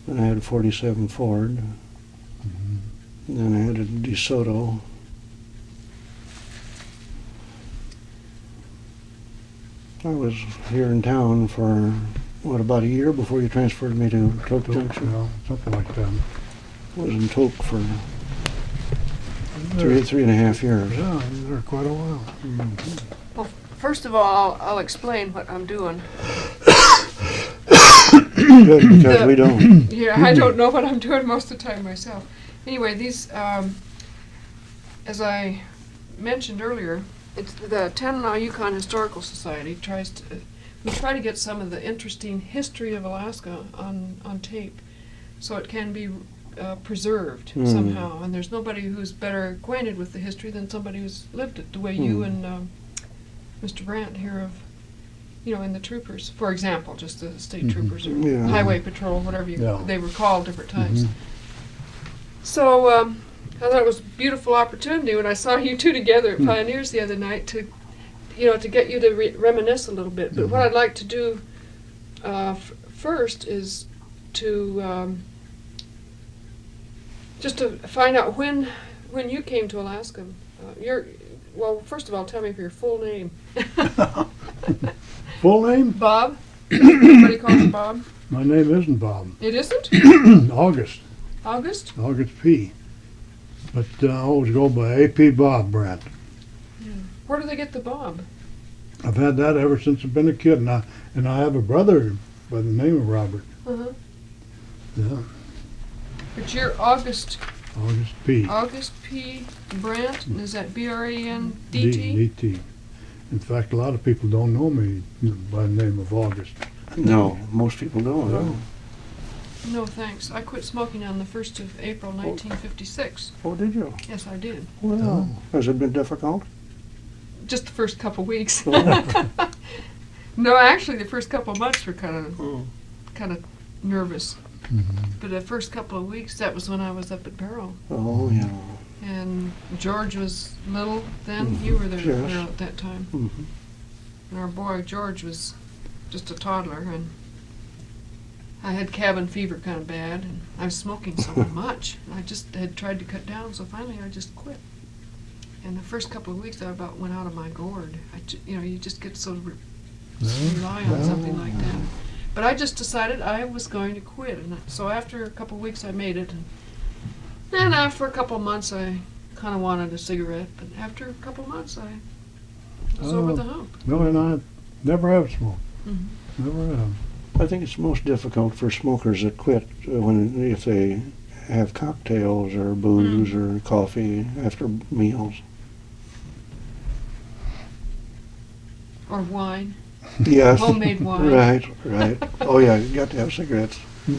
Then I had a 47 Ford. Then I had a DeSoto. I was here in town for, what, about a year before you transferred me to Tok Junction? Yeah, something like that. Was in Tok for three and a half years. Yeah, you were there quite a while. Well, first of all, I'll explain what I'm doing. Good, because we don't. Yeah, I don't know what I'm doing most of the time myself. Anyway, these, as I mentioned earlier, it's the Tanana Yukon Historical Society we try to get some of the interesting history of Alaska on tape, so it can be preserved somehow. And there's nobody who's better acquainted with the history than somebody who's lived it, the way you and Mr. Brandt here have, in the troopers, for example, just the state troopers or highway patrol, whatever they were called different times. So I thought it was a beautiful opportunity when I saw you two together at Pioneers the other night to get you to reminisce a little bit. But what I'd like to do first is to just to find out when you came to Alaska. Well, first of all, tell me your full name. Full name? Bob. Everybody calls you Bob. My name isn't Bob. It isn't? August. August? August P. But I always go by A.P. Bob Brandt. Yeah. Where do they get the Bob? I've had that ever since I've been a kid, and I have a brother by the name of Robert. Yeah. But you're August P. August P. Brandt, and is that B-R-A-N-D-T? D-T. In fact, a lot of people don't know me by the name of August. No, most people don't. No. No, thanks. I quit smoking on the 1st of April, 1956. Oh, did you? Yes, I did. Well, has it been difficult? Just the first couple weeks. No, actually, the first couple months were kind of nervous. But the first couple of weeks, that was when I was up at Barrow. Oh, yeah. And George was little then. You were there at Yes. Barrow at that time. And our boy George was just a toddler, and I had cabin fever kind of bad, and I was smoking so much. I just had tried to cut down, so finally I just quit. And the first couple of weeks, I about went out of my gourd. You just get so rely on something like that. But I just decided I was going to quit, and so after a couple of weeks, I made it. And then after a couple of months, I kind of wanted a cigarette. But after a couple of months, I was over the hump. Billy and I never have smoked. Never have. I think it's most difficult for smokers that quit if they have cocktails or booze or coffee after meals. Or wine. Yes. Homemade wine. Right. Oh, yeah, you got to have cigarettes.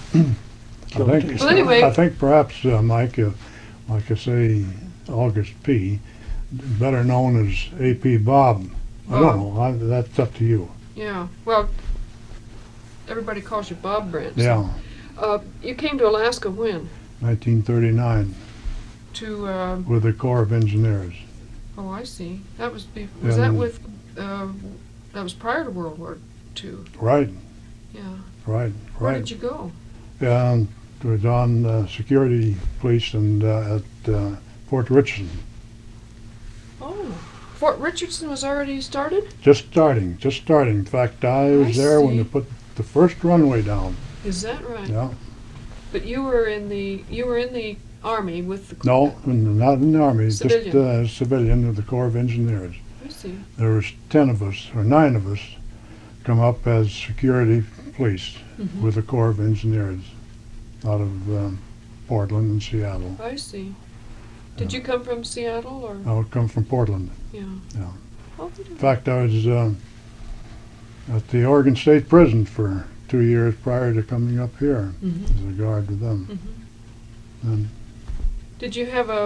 I think perhaps, Mike, like I say, August P., better known as A.P. Bob. I don't know. That's up to you. Yeah. Well, everybody calls you Bob Brandt. Yeah. You came to Alaska when? 1939 To. with the Corps of Engineers. Oh, I see. That was that with? That was prior to World War II. Right. Yeah. Right. Where did you go? It was on security police and at Fort Richardson. Oh, Fort Richardson was already started? Just starting. In fact, I was there when see. they put the first runway down. Is that right? Yeah. But you were in the Army with the... No, not in the Army, Civilian. just civilian of the Corps of Engineers. I see. There was 10 of us, or 9 of us, come up as security police with the Corps of Engineers out of Portland and Seattle. I see. Did you come from Seattle or? I would come from Portland. Yeah. Yeah. Oh, In fact, I was at the Oregon State Prison for 2 years prior to coming up here as a guard with them. And did you have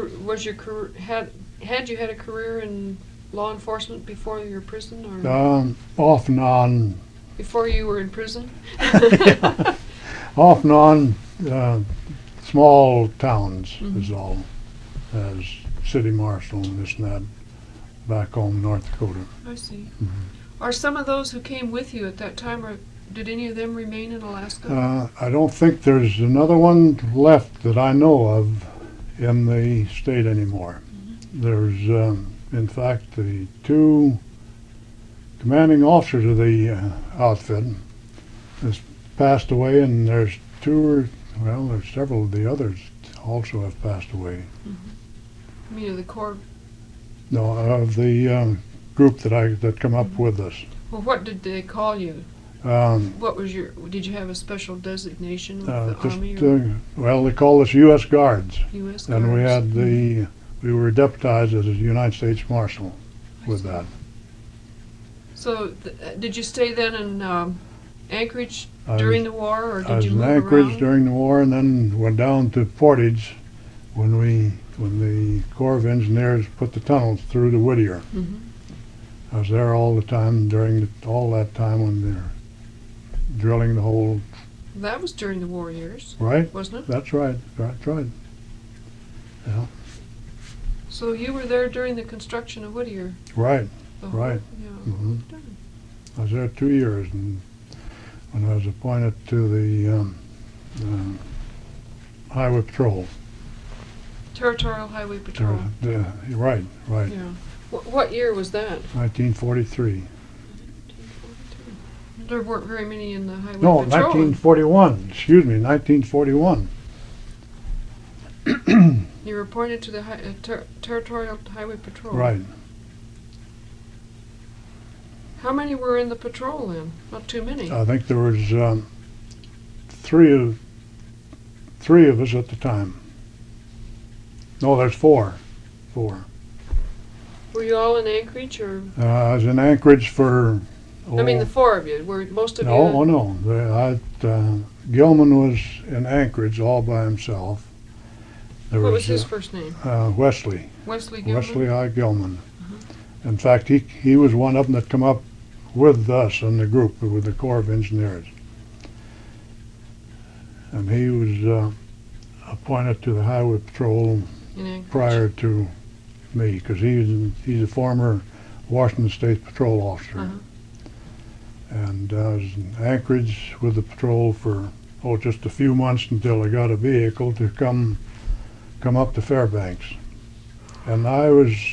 had you had a career in law enforcement before your prison, or off and on. before you were in prison? Off and on, small towns is all, as city marshal and this and that, back home in North Dakota. I see. Are some of those who came with you at that time, or did any of them remain in Alaska? I don't think there's another one left that I know of in the state anymore. There's, in fact, the two commanding officers of the outfit has passed away, and there's there's several of the others also have passed away. I mean, of the Corps. No, of the group that come up with us. Well, what did they call you? Um, What was did you have a special designation with the just, Army or well, they call us U.S. Guards, U.S. and we Guards? had we were deputized as a United States Marshal with that. So, did you stay then in Anchorage I during was- the war, or I did was you in move Anchorage around? during the war, and then went down to Portage when the Corps of Engineers put the tunnels through to Whittier. Mhm. I was there all the time all that time when they're drilling the hole. That was during the war years, Right? wasn't it? That's right. That's right. So you were there during the construction of Whittier? Right. the whole- Right. Yeah. Mhm. Darn. I was there 2 years, and when I was appointed to the Highway Patrol. Territorial Highway Patrol. Right. Yeah. What year was that? 1943. There weren't very many in the Highway No, Patrol. 1941. Excuse me, 1941. You were appointed to the Territorial Highway Patrol. Right. How many were in the patrol then? Not too many. I think there was three of us at the time. No, there's four. Were you all in Anchorage, or? I was in Anchorage for. I mean, the four of you. Were most of No, you? oh no. Gilman was in Anchorage all by himself. There What was his first name? Wesley. Wesley Gilman? Wesley I. Gilman. In fact, he was one of them that come up with us in the group with the Corps of Engineers. And he was appointed to the Highway Patrol In Anchorage. prior to me, because he's a former Washington State Patrol officer. Uh-huh. And I was in Anchorage with the patrol for just a few months until I got a vehicle to come up to Fairbanks. And I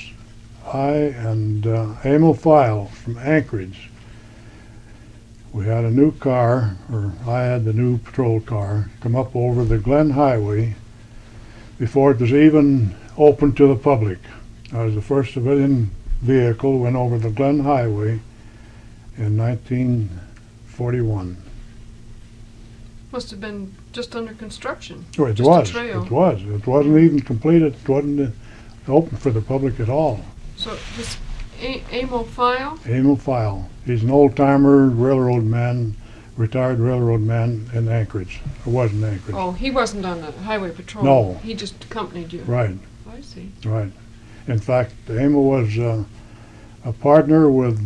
and Emil File from Anchorage, we had a new car, or I had the new patrol car, come up over the Glen Highway before it was even open to the public. I was the first civilian vehicle went over the Glen Highway in 1941. Must have been just under construction. Oh, it Just a was. trail. It was. It wasn't even completed. It wasn't open for the public at all. So this Emil File? Emil File. He's an old-timer railroad man, retired railroad man in Anchorage. Or was in Anchorage. Oh, he wasn't on the Highway Patrol. No. He just accompanied you. Right, I see. right. In fact, Emil was a partner with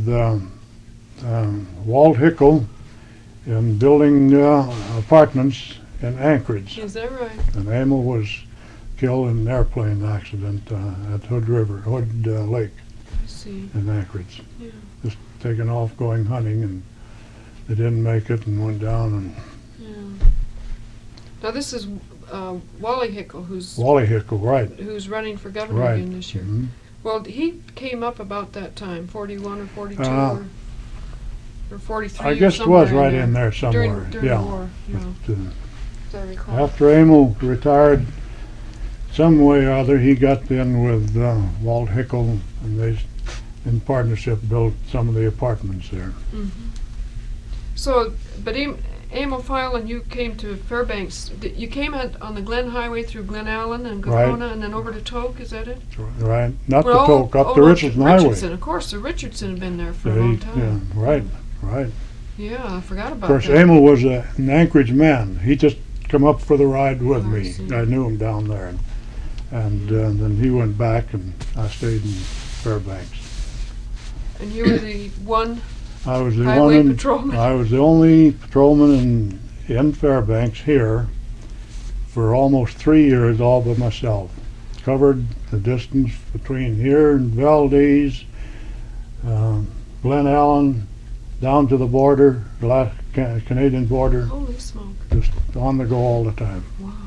Walt Hickel in building apartments in Anchorage. Is that right? And Emil was killed in an airplane accident at Hood Lake I see. in Anchorage. Yeah. Just taking off going hunting, and they didn't make it and went down. And Yeah. Now this is Wally Hickel, Wally Hickel, right, who's running for governor right. again this year. Mhm. Well, he came up about that time, 41 or 42 or 43. I or guess it somewhere was right in there somewhere. During yeah. the war, yeah, But, as I recall. after Emil retired, some way or other, he got in with Walt Hickel, and they, in partnership, built some of the apartments there. Mhm. So, but Emil File and you came to Fairbanks. You came on the Glen Highway through Glen Allen and Right. Gacona and then over to Toke, is that it? Right, not Well, the Toke, up the no, Richardson Highway. Richardson, of course. The Richardson had been there for a Yeah, long time. yeah, right, right. Yeah, I forgot Of about course, that. Emil was an Anchorage man. He just come up for the ride with Oh, I me. see. I knew him down there, and then he went back, and I stayed in Fairbanks. And you were the one I was the highway one. patrolman. I was the only patrolman in Fairbanks here for almost 3 years, all by myself. Covered the distance between here and Valdez, Glen Allen, down to the border, Canadian border, Holy smoke. just on the go all the time.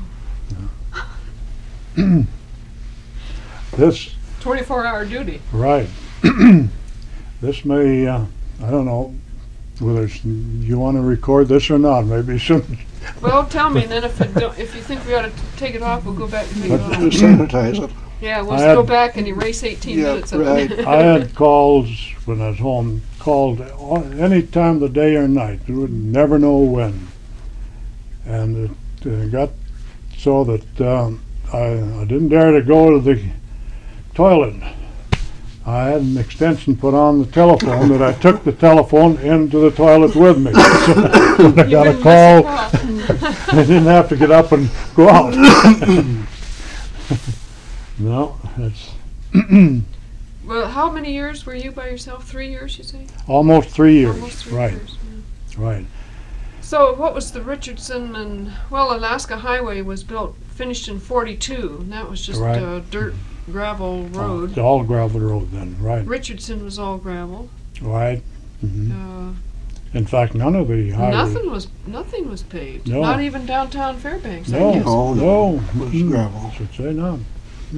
Wow. This, 24-hour duty. right. This may, I don't know whether you want to record this or not. Maybe some. Well, tell me, and then if you think we ought to take it off, we'll go back and take it off. Sanitize it. Yeah, we'll I just go had- back and erase 18 Yeah, minutes of right. it. I had calls when I was home, called any time of the day or night. You would never know when. And it got so that I didn't dare to go to the toilet. I had an extension put on the telephone that I took the telephone into the toilet with me. So when I You got a wouldn't call, miss a call. I didn't have to get up and go out. No, it's Well, how many years were you by yourself? 3 years, you say? almost 3 years. Almost 3 Right, years. Yeah. right. So what was the Richardson and, well, Alaska Highway was built, finished in 42, and that was just Right. dirt, gravel road. It's all gravel road then, right, Richardson was all gravel. right. Mhm. Uh, In fact, none of the highways. nothing was paved. No. Not even downtown Fairbanks. I No, guess. Oh, no. It was Mm. gravel. Should say none.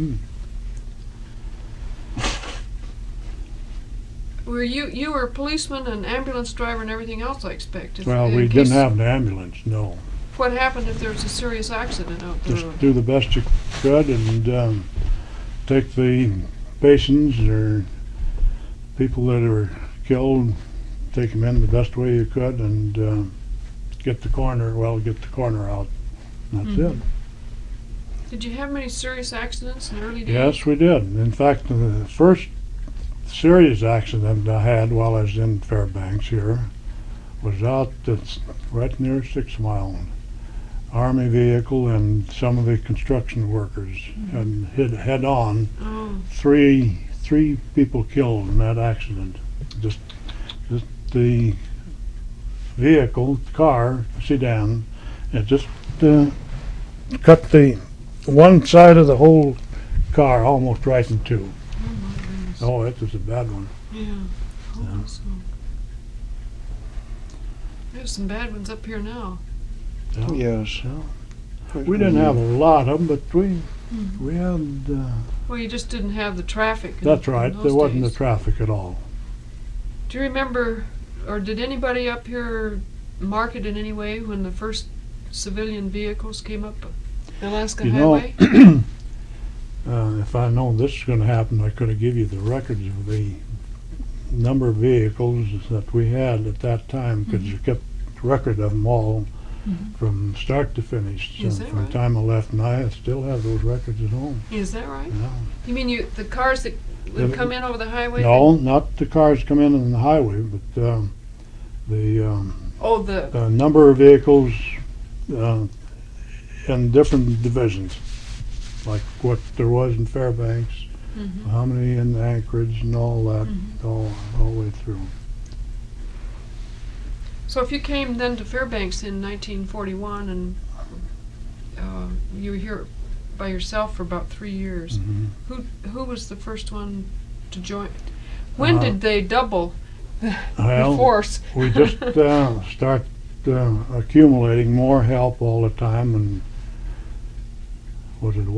Were you were a policeman and ambulance driver and everything else, I expect. Well, in we case- didn't have an ambulance, no. What happened if there was a serious accident out the Just road? do the best you could and take the patients or people that were killed, take them in the best way you could and get the coroner out. That's it. Mhm. Did you have many serious accidents in the early days? Yes, we did. In fact, the first serious accident I had while I was in Fairbanks here was out that's right near 6 Mile. Army vehicle and some of the construction workers had hit head on. Oh, Three people killed in that accident. Just the vehicle, car, sedan, it just cut the one side of the whole car almost right in two. oh my goodness. Oh, it was a bad one. Yeah. Holy smoke. There's some bad ones up here now. Yeah. Yes. Yeah. We didn't have a lot of them, but we had. Well, you just didn't have the traffic. That's right. those There wasn't the days. traffic at all. Do you remember, or did anybody up here mark it in any way when the first civilian vehicles came up the Alaska You know, Highway? If I known this was going to happen, I could have give you the records of the number of vehicles that we had at that time, because you kept record of them all from start to finish. Is that from right? the time I left, and I still have those records at home. Is that right? Yeah. You mean the cars that would come in over the highway? No, not the cars come in on the highway, but the Oh, the number of vehicles in different divisions, like what there was in Fairbanks, mhm. how many in Anchorage, and all that, all the way through. So if you came then to Fairbanks in 1941 and you were here by yourself for about 3 years, Mhm. who was the first one to join? When Uh, did they double the Well, force? we just start accumulating more help all the time, and was it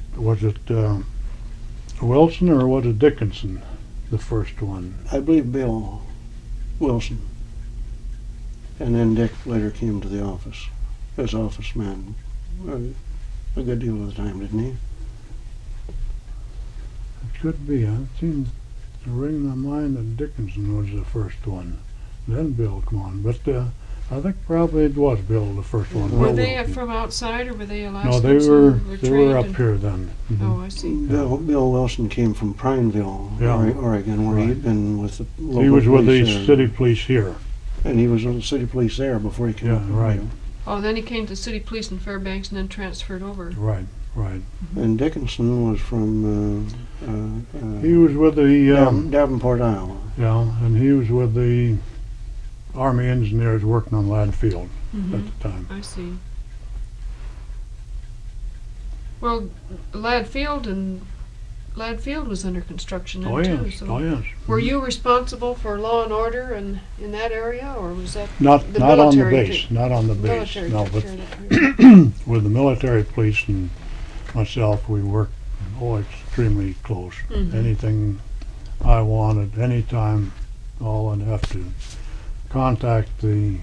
Wilson or was it Dickinson, the first one? I believe Bill Wilson. And then Dick later came to the office as office man a good deal of the time, didn't he? It could be. It seems to ring in my mind that Dickinson was the first one. Then Bill come on. But I think probably it was Bill the first one. Were Bill they Wilson. from outside or were they No, Alaskans? they who were trained up in- here then. Mhm. Oh, I see. Bill Wilson came from Prineville, Yeah. Oregon, where Right. he'd been with the local He was with the police there. city police here. And he was with the city police there before he came Yeah, up to right. Rio. Oh, then he came to city police in Fairbanks and then transferred over. Right, right. And Dickinson was from He was with the Davenport, Iowa. yeah, and he was with the Army engineers working on Ladd Field Mhm. at the time. I see. Well, Ladd Field and Ladd Field was under construction then Oh, too. yes, So oh, yes. were you responsible for law and order in that area, or was that Not, the not on the military base, took- not on the base, military no, took but care of that? with the military police and myself, we worked, extremely close. Mhm. Anything I wanted, anytime, all I'd have to contact the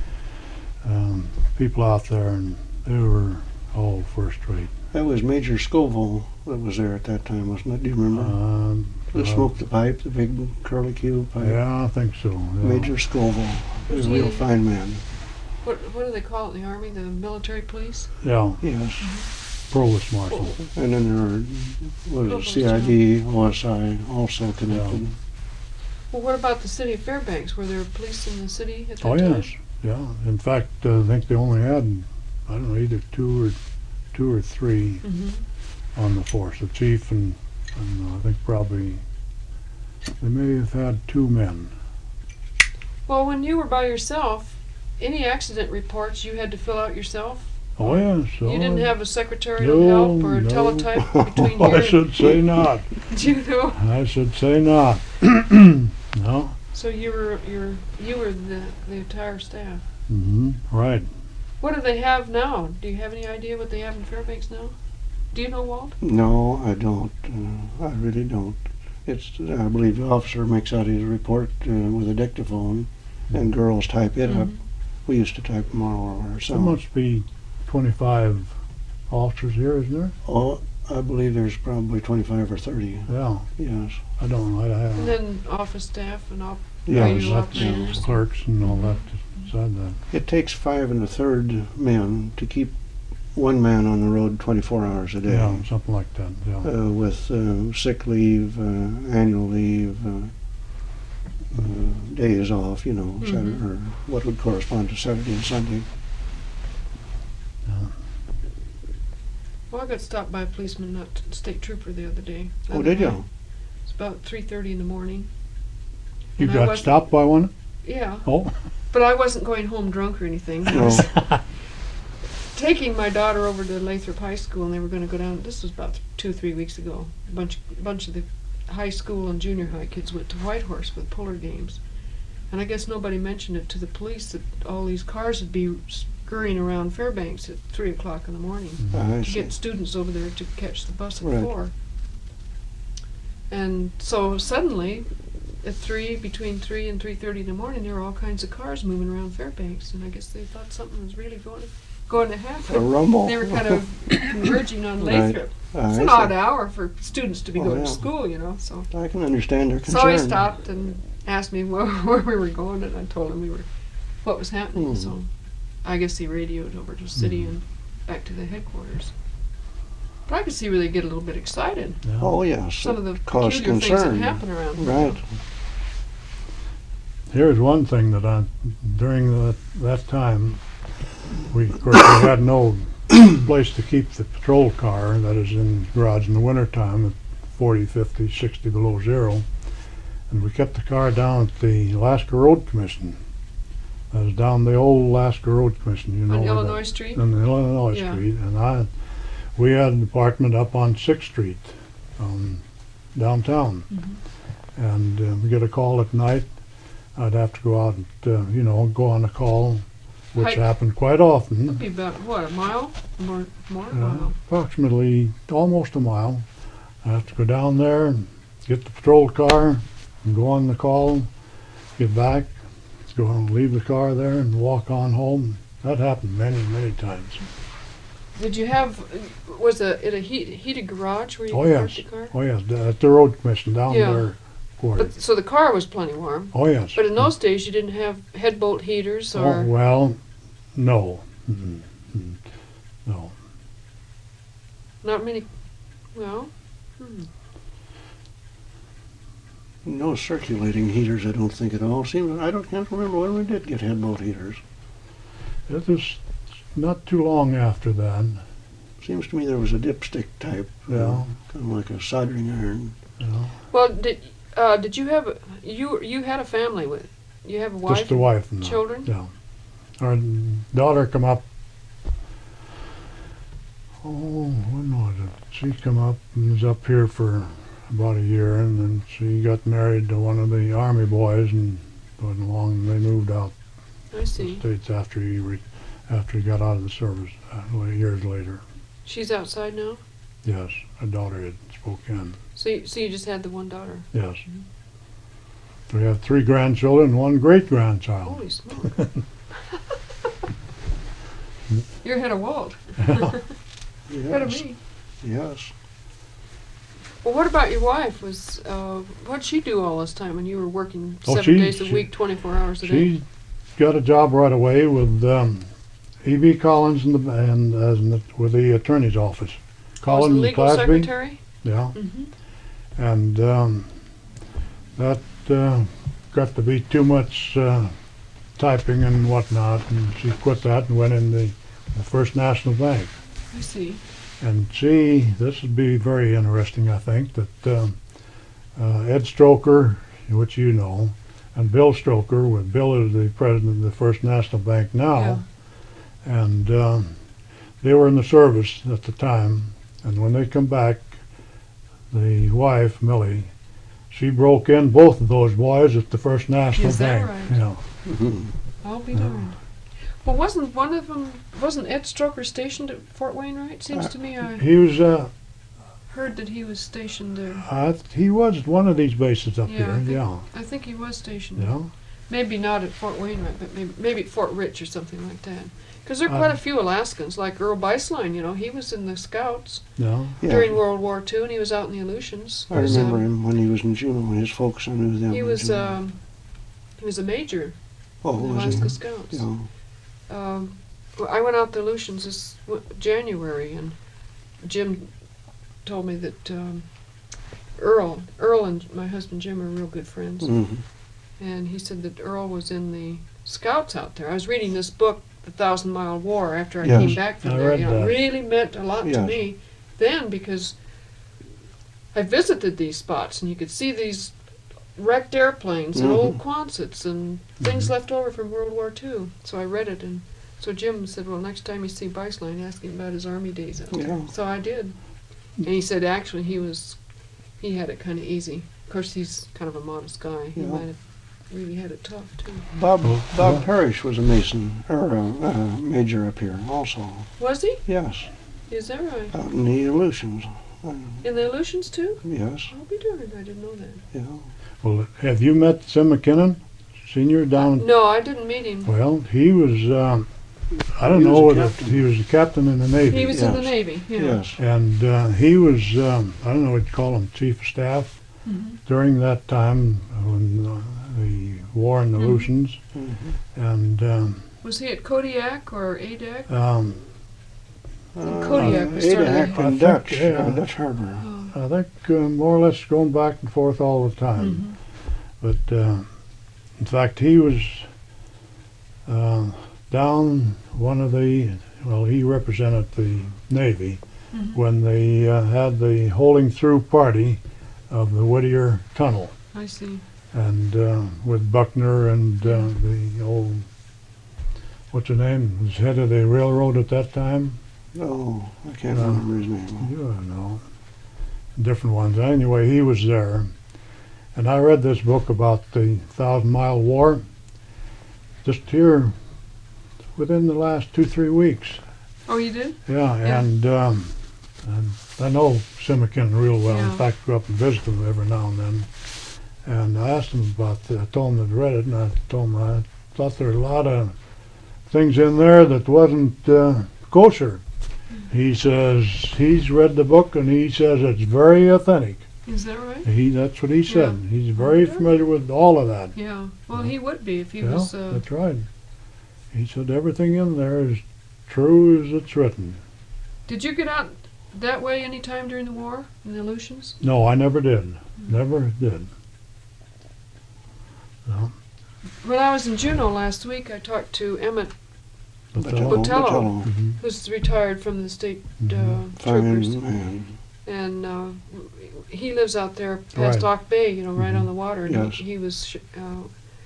people out there, and they were all first rate. That was Major Scoville that was there at that time, wasn't it? Do you remember? The smoke the pipe, the big curly Q pipe. Yeah, I think so. Yeah. Major Scoville. He was a Was real he- fine man. What do they call it in the Army? The military police? Yeah, Yes. provost marshal. And then there was Provost, CID, OSI also connected. Well, what about the city of Fairbanks? Were there police in the city at that Oh, time? yes, yeah. In fact, I think they only had, I don't know, either two or three Mm-hmm. on the force. The chief and I think probably they may have had 2 men. Well, when you were by yourself, any accident reports you had to fill out yourself? Oh, yes. You didn't oh, have a secretarial no, help or a no. teletype between I here should say not. and you know? I should say not. No. So you were the entire staff. Right. What do they have now? Do you have any idea what they have in Fairbanks now? Do you know, Walt? No, I don't. I really don't. I believe the officer makes out his report with a dictaphone, and girls type it up. Mhm. We used to type them all There ourselves. must be 25 officers here, isn't there? Oh, I believe there's probably 25 or 30. Yeah. Yes. I don't know. I And have. then office staff and Yeah, radio that- operators. clerks and all that said that. It takes 5 1/3 men to keep one man on the road 24 hours a day. Yeah, something like that. Yeah. With sick leave, annual leave, days off, Saturday, Mhm. or what would correspond to Saturday and Sunday. Well, I got stopped by a policeman, not state trooper, the other day. the Oh, other did night. you? It's about 3:30 in the morning. You And I got wasn't- stopped by one? Yeah, Oh. but I wasn't going home drunk or anything. I No. was taking my daughter over to Lathrop High School, and they were going to go down. This was about 2 or 3 weeks ago. A bunch of the high school and junior high kids went to Whitehorse with puller games, and I guess nobody mentioned it to the police that all these cars would be scurrying around Fairbanks at 3 o'clock in the morning I to see. get students over there to catch the bus at Right. 4. And so suddenly, at between 3 and 3:30 in the morning, there were all kinds of cars moving around Fairbanks, and I guess they thought something was really going to A happen. rumble. They were kind of converging on Right. Lathrop. It's I an see. odd hour for students to be Oh, going yeah. to school, so. I can understand their concern. So he stopped and asked me where we were going, and I told him what was happening. Hmm. So I guess he radioed over to the city and back to the headquarters. But I could see where they get a little bit excited. Yeah. Oh, yes. Some of the Cause peculiar things that concern. happen around here. Right. Here's one thing that during that time, of course, we had no place to keep the patrol car that is in the garage in the wintertime at 40, 50, 60 below zero. And we kept the car down at the Alaska Road Commission. That was down the old Alaska Road Commission, you know. On where that- Illinois Street? On the Illinois Yeah. Street. And we had an apartment up on 6th Street, downtown. Mm-hmm. And we get a call at night. I'd have to go out and, go on a call, which Hike. happened quite often. It'd be about, what, a mile? More? Approximately almost a mile. I have to go down there and get the patrol car and go on the call, get back, go and leave the car there and walk on home. That happened many, many times. Did you was it a heated garage where you Oh, could yes. park the car? Oh, yes, at the road commission down Yeah. there. But, so the car was plenty warm. Oh, yes. But in those days, you didn't have headbolt heaters Oh, or... well, no. No. Not many... Well... No circulating heaters, I don't think at all. Can't remember when we did get headbolt heaters. It was not too long after that. Seems to me there was a dipstick type, Yeah. kind of like a soldering iron. Well, did you have... You had a family with... You have a wife? Just the wife and children? Yeah. Our daughter come up, when was it? She come up and was up here for about a year, and then she got married to one of the Army boys, and wasn't long, and they moved out I to the see. States after he got out of the service years later. She's outside now? Yes, a daughter in Spokane. So you just had the one daughter? Yes. We have 3 grandchildren and 1 great-grandchild. Holy smoke. You're ahead of Walt. Ahead of Yes, me. yes. Well, what about your wife? What'd she do all this time when you were working Oh, 7 days a week, 24 hours a day? She got a job right away with E.B. Collins with the attorney's office. Was the Collins and legal Clasby. secretary? Yeah, Mm-hmm. and that got to be too much typing and whatnot, and she quit that and went in the First National Bank. I see. And this would be very interesting, I think, that Ed Stroker, which you know, and Bill Stroker, with Bill is the president of the First National Bank now, and they were in the service at the time, and when they come back, the wife, Millie, she broke in both of those boys at the First National Is that Bank. right? Yeah. Mhm. I'll be darned. Well, wasn't Ed Stroker stationed at Fort Wainwright? Seems to me I He was heard that he was stationed there. he was at one of these bases up Yeah, I here. think- I think he was stationed. Yeah. Maybe not at Fort Wainwright, but maybe at Fort Rich or something like that. Because there are quite a few Alaskans, like Earl Beislein. You know, he was in the Scouts Yeah. Yeah. during World War II, and he was out in the Aleutians. I remember him when he was in Juneau. His folks, I knew them. He in was Juneau. he was a major Oh, in the was Alaska he? Scouts. Yeah. Well, I went out to Aleutians this January, and Jim told me that Earl and my husband Jim are real good friends, Mhm. and he said that Earl was in the Scouts out there. I was reading this book, The 1,000-Mile War, after I Yes, came back from I there. read You know, it that. really meant a lot to Yes. me then, because I visited these spots, and you could see these wrecked airplanes and old Quonsets and things left over from World War II. So I read it, and so Jim said, well, next time you see Beislein, ask him about his Army days out there. Yeah. So I did. And he said actually he had it kind of easy. Of course, he's kind of a modest guy. He Yeah. might have really had it tough, too. Bob yeah. Parrish was a mason or a major up here also. Was he? Yes, Is that right? out in the Aleutians. In the Aleutians, too? Yes, I'll be darned, I didn't know that. yeah. Well, have you met Sim McKinnon, Senior, down? No, I didn't meet him. Well, he was, I don't He was know a whether captain. he was a captain in the Navy. He was in the Yes. Navy, yeah. Yes. And he was, I don't know what you call him, chief of staff Mhm. during that time when the war in the Mhm. Aleutians. Mhm. And Was he at Kodiak or ADAC? Uh, Kodiak was started Adak I and think, Dutch, yeah. Dutch Harbor. Oh. I think more or less going back and forth all the time. Mhm. But in fact, he was down one of the, well, he represented the Navy Mhm. when they had the holding through party of the Whittier Tunnel, I see. and with Buckner and the old, what's her name, was head of the railroad at that time. Oh, I can't No. remember his name. You don't know. Different ones. Anyway, he was there. And I read this book about the 1,000-Mile War just here within the last 2-3 weeks. Oh, you did? Yeah, Yeah. and I know Sim McKinnon real well. Yeah. In fact, go up and visit him every now and then. And I asked him about I told him I'd read it, and I told him I thought there were a lot of things in there that wasn't kosher. He says he's read the book, and he says it's very authentic. Is that right? That's what he said. Yeah. He's very Okay. familiar with all of that. Yeah. Well, he would be if he Yeah, was. that's right. He said everything in there is true as it's written. Did you get out that way any time during the war in the Aleutians? No, I never did. Never did. No. When I was in Juneau last week, I talked to Emmett, Botello. Botello. Mhm. who's retired from the state Mhm. troopers, Fine man. and he lives out there past Right. Auk Bay, right Mhm. on the water. And Yes. he was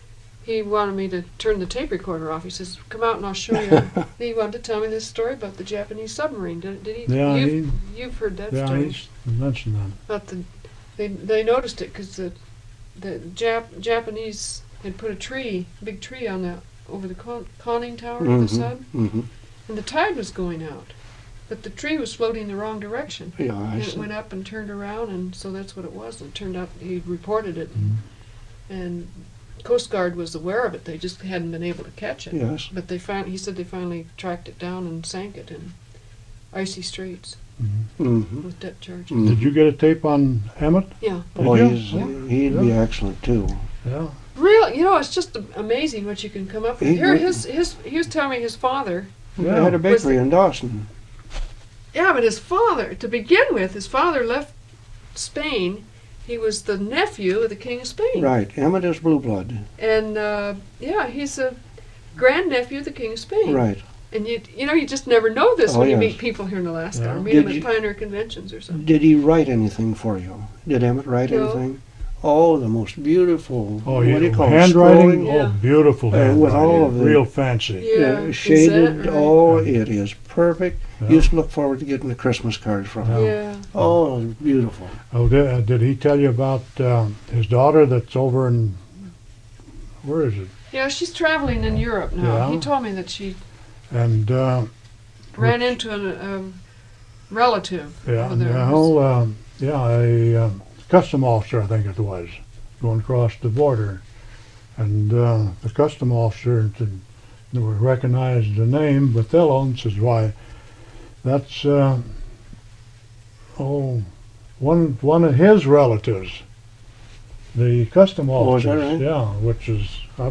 he wanted me to turn the tape recorder off. He says, "Come out and I'll show you." He wanted to tell me this story about the Japanese submarine. Did he? Yeah, You've heard that yeah, story. he's mentioned that. About they noticed it because the Japanese had put a big tree on over the conning tower of the sub, Mm-hmm. and the tide was going out, but the tree was floating the wrong direction. Yeah, I And it see. went up and turned around, and so that's what it was. It turned out he reported it, and Coast Guard was aware of it. They just hadn't been able to catch it. Yes. But he said they finally tracked it down and sank it in icy straits Mm-hmm. with depth charges. Mm. Did you get a tape on Emmett? Yeah. Oh, you? he'd be excellent too. Yeah. Real, it's just amazing what you can come up with. He Here, would- he was telling me his father. They had a bakery in Dawson. Yeah, but his father, to begin with, his father left Spain. He was the nephew of the King of Spain. Right. Emmett is blue blood. And he's a grandnephew of the King of Spain. Right. And you just never know this Oh, when you yes. meet people here in Alaska Yeah. or meet Did them at you- pioneer conventions or something. Did he write anything for you? Did Emmett write No. anything? Oh, the most beautiful. Oh, what do you call it? handwriting? Scrolling? Yeah. Oh, beautiful handwriting. with all of the- real fancy. Yeah, is shaded. that right? Oh, it is perfect. Yeah. Used to look forward to getting the Christmas cards from him. Yeah. Oh, it was beautiful. Oh, did he tell you about his daughter that's over in, where is it? Yeah, she's traveling in Europe now. Yeah. He told me that she And ran into a relative yeah, over there. a custom officer, I think it was, going across the border, and the custom officer recognized the name Bothello and says, "Why, that's one of his relatives, the custom Oh, is that officer." right? Yeah, which is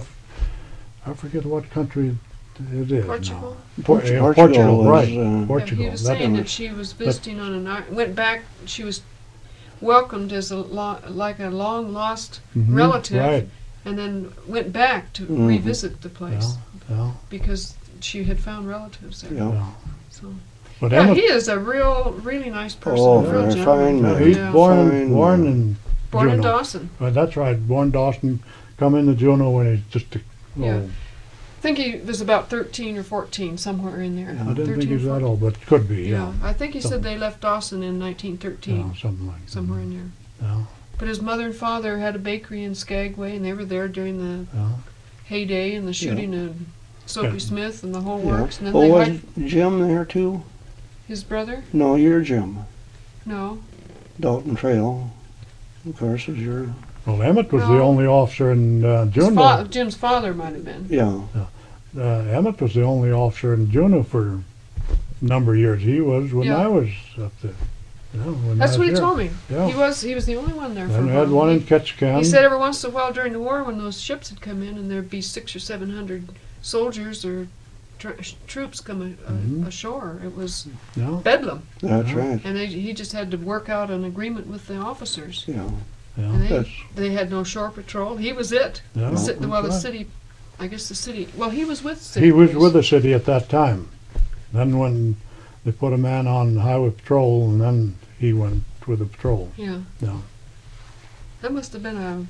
I forget what country it is. Portugal? Now. Portugal was, right? Yeah, Portugal. he was That- saying that she was visiting on went back. She was welcomed as like a long lost Mhm, relative, Right. and then went back to Mhm. revisit the place Yeah. because she had found relatives there. Yeah. Yeah. So But yeah, Emmett, he is a really nice person. Oh, a real very gentleman. fine man. he's Yeah. born Fine, in Born in Juneau. Dawson. That's right, born Dawson, come into Juneau when he's just Yeah. oh, I think he was about 13 or 14, somewhere in there. Yeah. I didn't 13 think he was or that 14. old, but could be, Yeah, yeah. I think he said they left Dawson in 1913, Yeah, something like that. somewhere in there. Yeah, But his mother and father had a bakery in Skagway, and they were there during the yeah. heyday and the shooting of Soapy Yeah. Smith and the whole Yeah. works. And then Oh, they was hired Jim there too? his brother. No, you're Jim. No, Dalton Trail, of course, is your. Well, Emmett was the No. only officer in his Juneau. Jim's father might have been. Yeah. Emmett was the only officer in Juneau for a number of years. He was when Yeah. I was up there. Yeah, when That's I what he was told me. Yeah. He was the only one there for And a we had while. one in He Ketchikan. said every once in a while during the war, when those ships had come in, and there'd be 600 or 700 soldiers or troops come Mhm. ashore, it was Yeah, bedlam, That's Yeah. right. and he just had to work out an agreement with the officers. Yeah. And yeah. That's they had no shore patrol. He was it. Yeah, The ci- that's well, the right. city, I guess the city. Well, he was with city. He was police. with the city at that time. Then when they put a man on highway patrol, and then he went with the patrol. Yeah. Yeah. That must have been a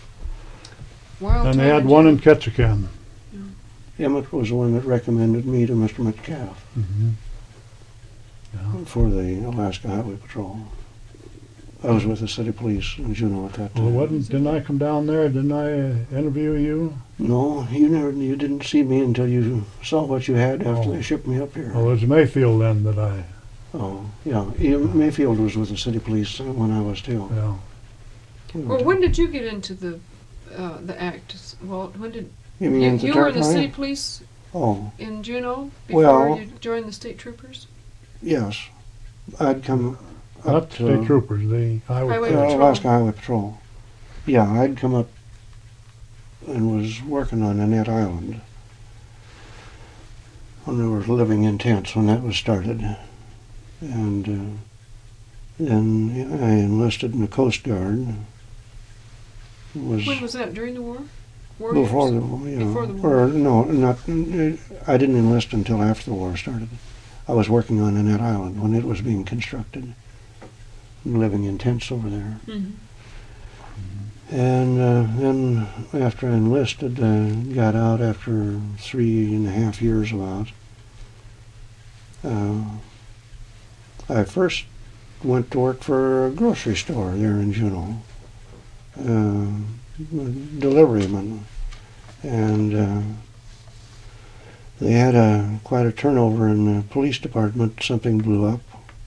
wild And time. they had one in Ketchikan. Emmett was the one that recommended me to Mr. Metcalf Mm-hmm. Yeah. for the Alaska Highway Patrol. I was with the city police in Juneau at that Well, time. didn't I come down there? Didn't I interview you? No, you didn't see me until you saw what you had after Oh. they shipped me up here. Well, it was Mayfield then that I, Oh, yeah. Mayfield was with the city police when I was too. yeah. Well, when did you get into the act? Well, when did You mean you, at the you were in the Tarpon? city police Oh, in Juneau before Well- you joined the state troopers? yes. I'd come Not up the state to troopers, the highway Highway patrol. patrol. Alaska Highway Patrol. Yeah, I'd come up and was working on Annette Island when they were living in tents when that was started. And then I enlisted in the Coast Guard. It was When was that? During the war? War before years? the war, yeah. Before the war. Or no, not. I didn't enlist until after the war started. I was working on Annette Island when it was being constructed, and living in tents over there. Mhm. And then after I enlisted, got out after 3.5 years about. I first went to work for a grocery store there in Juneau, deliveryman, and they had quite a turnover in the police department. Something blew up,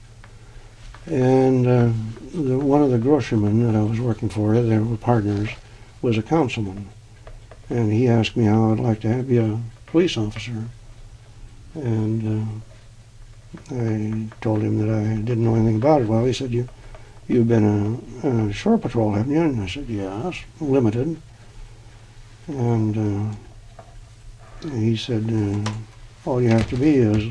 and one of the grocerymen that I was working for, they were partners, was a councilman, and he asked me how I'd like to be a police officer, and I told him that I didn't know anything about it. Well, he said, you've been a shore patrol, haven't you? And I said, yes, limited. And he said, all you have to be is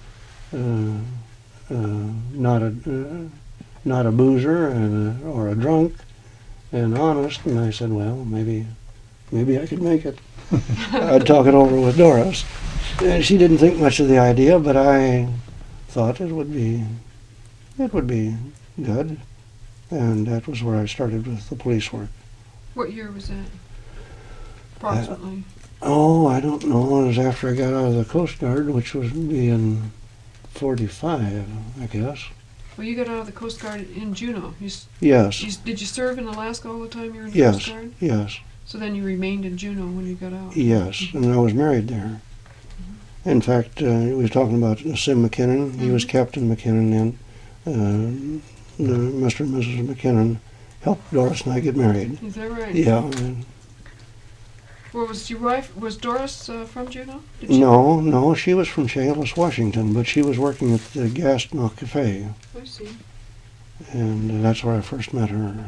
not a boozer or a drunk and honest. And I said, well, maybe I could make it. I'd talk it over with Doris. And she didn't think much of the idea, but I thought it would be good. And that was where I started with the police work. What year was that? Approximately. Oh, I don't know. It was after I got out of the Coast Guard, which was in 45, I guess. Well, you got out of the Coast Guard in Juneau. Yes. Did you serve in Alaska all the time you were in the Yes. Coast Guard? Yes. So then you remained in Juneau when you got out? Yes, and I was married there. In fact, we were talking about Sim McKinnon. He was Captain McKinnon, and Mr. and Mrs. McKinnon helped Doris and I get married. Is that right? Yeah. Well, was your wife, was Doris from Juneau? Did she- No, she was from Chehalis, Washington, but she was working at the Gastineau Cafe, I see. and that's where I first met her.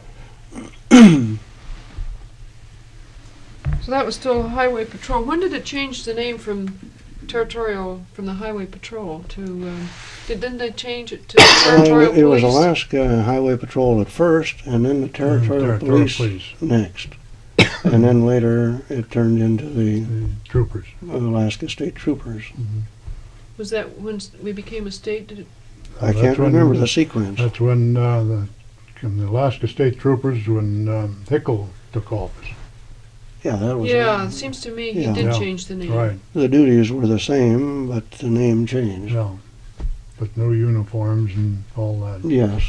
So that was still Highway Patrol. When did it change the name from the Highway Patrol to, didn't they change it to Territorial It was Police? Alaska Highway Patrol at first, and then the Territorial Police next. And then later it turned into the Troopers. Alaska State Troopers. Was that when we became a state? Did it, I can't remember the sequence. That's when the Alaska State Troopers, when Hickel took office. Yeah, that was yeah, it seems to me he Yeah. did Yeah, change the name. Right, the duties were the same, but the name changed. yeah. But no uniforms and all that. Yes.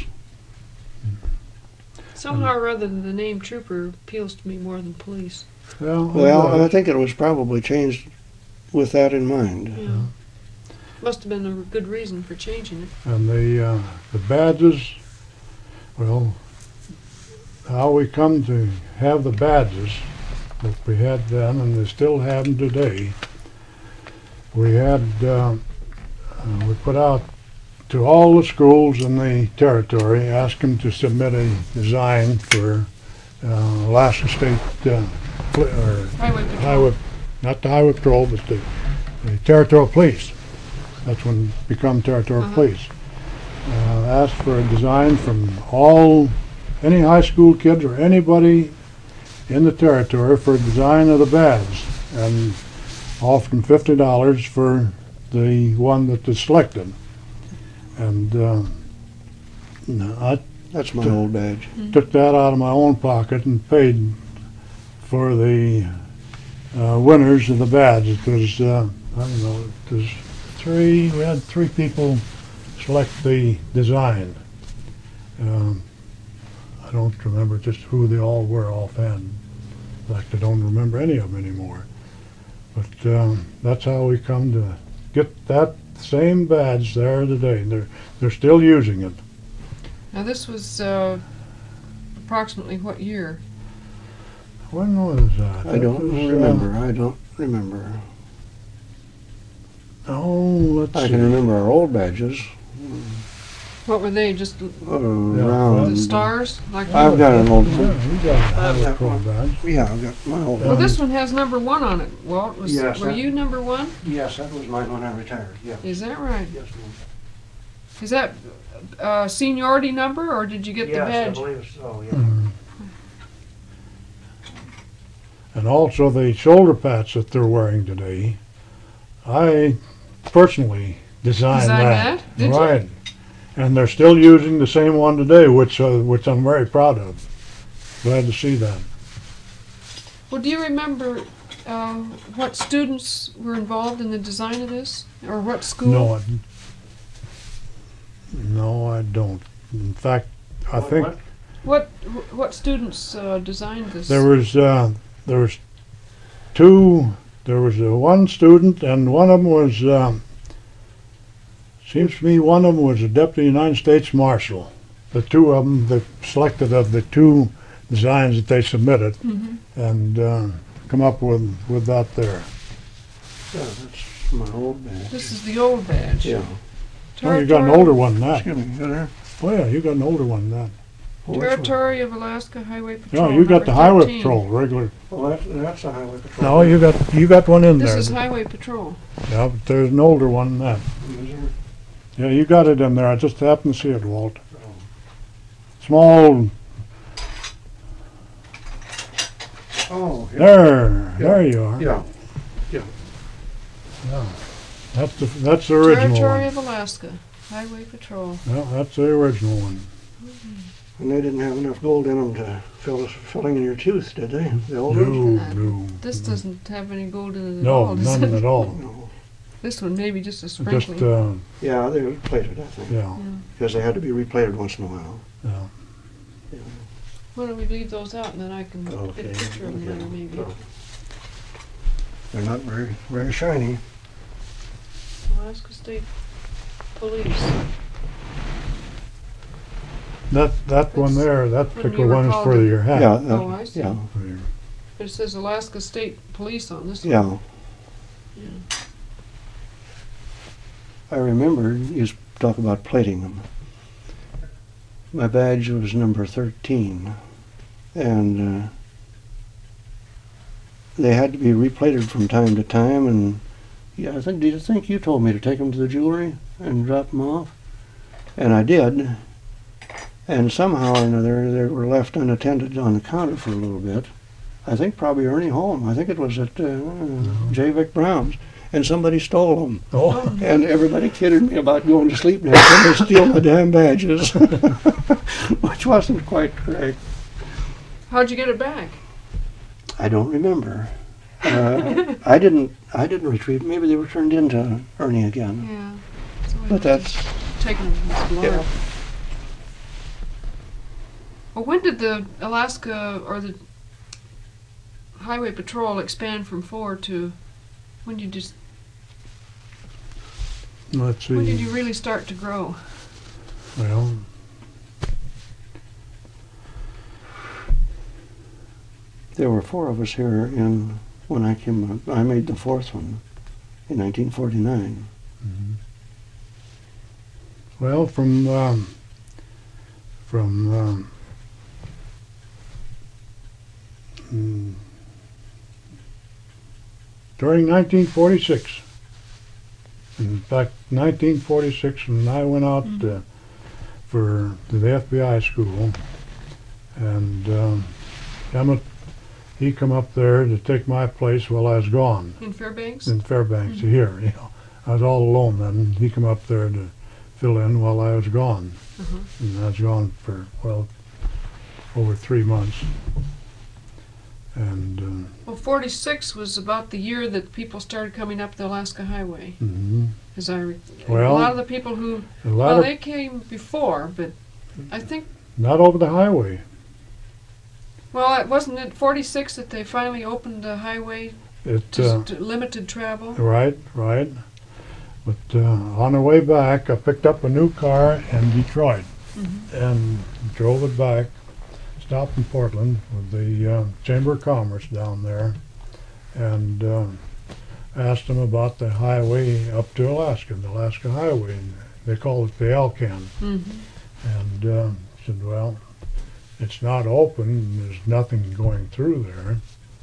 Somehow or other, the name Trooper appeals to me more than police. Well, I think it was probably changed with that in mind. Yeah. Must have been a good reason for changing it. And the badges, well, how we come to have the badges that we had then, and they still have them today. We had, we put out to all the schools in the territory, asked them to submit a design for Alaska State, Highway Patrol. Highway, not the Highway Patrol, but the Territorial Police. That's when it become Territorial Police. Asked for a design from any high school kids or anybody in the territory for a design of the badge, and offered $50 for the one that is selected. And I That's my old badge. took that out of my own pocket and paid for the winners of the badge. It was, I don't know, it was we had three people select the design. I don't remember just who they all were offhand. In fact, I don't remember any of them anymore. But that's how we come to get that same badge there today. They're still using it. Now this was approximately what year? When was that? I don't remember. Let's I see. can remember our old badges. What were they? Just Around. the stars? Like I've got an old Yeah, one. we got a Highway Patrol badge. Yeah, I've got my old Well, one. this one has number 1 on it. Walt, Yes, were you number 1? Yes, that was mine when I retired. Yeah. Is that right? Yes, ma'am. Is that seniority number, or did you get the badge? believe so. Yeah. Mhm. And also the shoulder pads that they're wearing today, I personally designed Designed that. that? Did you? Right. And they're still using the same one today, which I'm very proud of. glad to see that. Well, do you remember what students were involved in the design of this, or what school? No, I don't. In fact, I think What students designed this? there was two. There was one student, and one of them was. Seems to me one of them was a deputy United States Marshal. The two of them, they selected of the two designs that they submitted, and come up with that there. Yeah, that's my old badge. This is the old badge. Yeah. Oh, you got an older one than that. Excuse me, you there? Oh yeah, you got an older one than that. Which one? Territory of Alaska Highway Patrol. No, you got number the Highway 13. Patrol regular. Well, that's a highway patrol. No, you got one in This there. is Highway Patrol. Yeah, but there's an older one than that. Is there? Yeah, you got it in there. I just happened to see it, Walt. Small. Oh, yeah. There you are. Yeah. Yeah. That's the original Territory one. of Alaska Highway Patrol. No, that's the original one. And they didn't have enough gold in them to filling in your tooth, did they? The old No, ones? no. This doesn't have any gold in it at No, all. does none it? at all. No. This one maybe just a Just sprinkling. Yeah, they were plated, I think. yeah, Because they had to be replated once in a while. yeah. Yeah. Why don't we leave those out and then I can Okay. get a picture of them okay. later maybe. So, they're not very shiny. Alaska State Police. That one there, that when particular we were one is called for to- your hat. Yeah. Oh, I see. Yeah. But it says Alaska State Police on this one. Yeah. Yeah. I remember you used to talk about plating them. My badge was number 13, and they had to be replated from time to time. And yeah, did you think you told me to take them to the jewelry and drop them off? And I did. And somehow or another, they were left unattended on the counter for a little bit. I think probably Ernie Holm. I think it was at J. Vic Brown's. And somebody stole them. Oh, And everybody kidded me about going to sleep next and they steal my damn badges. Which wasn't quite correct. How'd you get it back? I don't remember. I didn't retrieve. Maybe they were turned into Ernie again. Yeah. So But that's taken them from his blood. yeah. Well, when did the Alaska or the Highway Patrol expand from 4 to when did you let's when did see. you really start to grow? Well, There were 4 of us here when I came. I made the 4th one in 1949. well, from during 1946. In fact, 1946, when I went out to the FBI school, and Emmett, he come up there to take my place while I was gone In Fairbanks? in Fairbanks here. You know, I was all alone then. He come up there to fill in while I was gone, Uh-huh. and I was gone for over 3 months. And Well, 46 was about the year that people started coming up the Alaska Highway. mhm. As I Well, a lot of the people who a lot well, of they came before, but I think not over the highway. well, it wasn't it 46 that they finally opened the highway It to limited travel. right. But on the way back, I picked up a new car in Detroit and drove it back. Stopped in Portland with the Chamber of Commerce down there, and asked them about the highway up to Alaska, the Alaska Highway. And they call it the Alcan. And said, well, it's not open. There's nothing going through there.